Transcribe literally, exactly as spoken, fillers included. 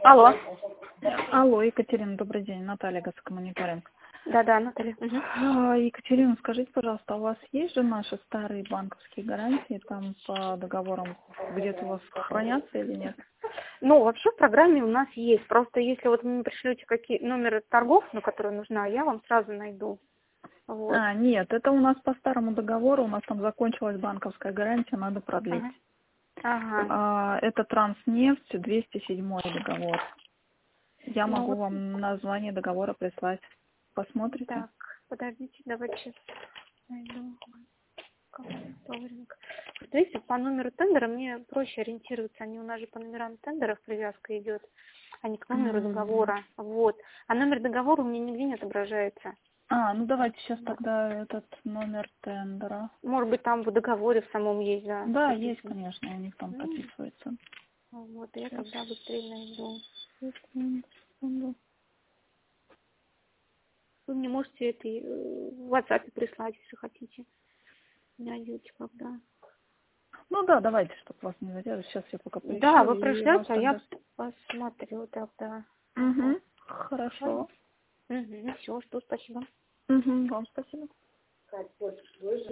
Алло. Алло, Екатерина, добрый день. Наталья, Газкомониторинг. Да-да, Наталья. Угу. А, Екатерина, скажите, пожалуйста, у вас есть же наши старые банковские гарантии там по договорам где-то у вас хранятся или нет? Ну, вообще в программе у нас есть. Просто если вот вы мне пришлете какие номеры торгов, на которые нужна, я вам сразу найду. Вот. А, нет, это у нас по старому договору, у нас там закончилась банковская гарантия, надо продлить. Ага. Ага. А, это Транснефть, двести седьмой договор. Я Ну, могу вот, вам название договора прислать. Посмотрите? так, подождите, давайте сейчас найду. Вторник. Вот видите, по номеру тендера мне проще ориентироваться. Они у нас же по номерам тендеров привязка идет, а не к номеру М. договора. Вот. А номер договора у меня нигде не отображается. А, ну давайте сейчас тогда этот номер тендера. Может быть, там в договоре в самом есть, да. Да, прописано. есть, конечно, у них там Ну, прописывается. вот, я Сейчас. тогда быстрее найду. Секунду, секунду. Вы мне можете это э, в WhatsApp прислать, если хотите. Найдете когда. Ну да, давайте, чтобы вас не задерживать. Сейчас я пока поищу Да, вы и вас пришлете, а тогда... я посмотрю тогда. Угу, Ага. хорошо. Угу, все, что, спасибо. Угу, вам спасибо.